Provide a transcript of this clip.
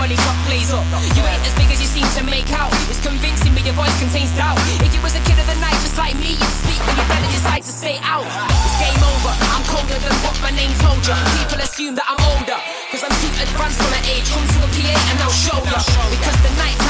money top plays up. You ain't as big as you seem to make out. It's convincing me your voice contains doubt. If you was a kid of the night just like me, you'd sleep when your belly decide to stay out. It's game over, I'm colder than what my name told you. People assume that I'm older, cause I'm too advanced for my age. Come to a PA and I'll show ya. Because the night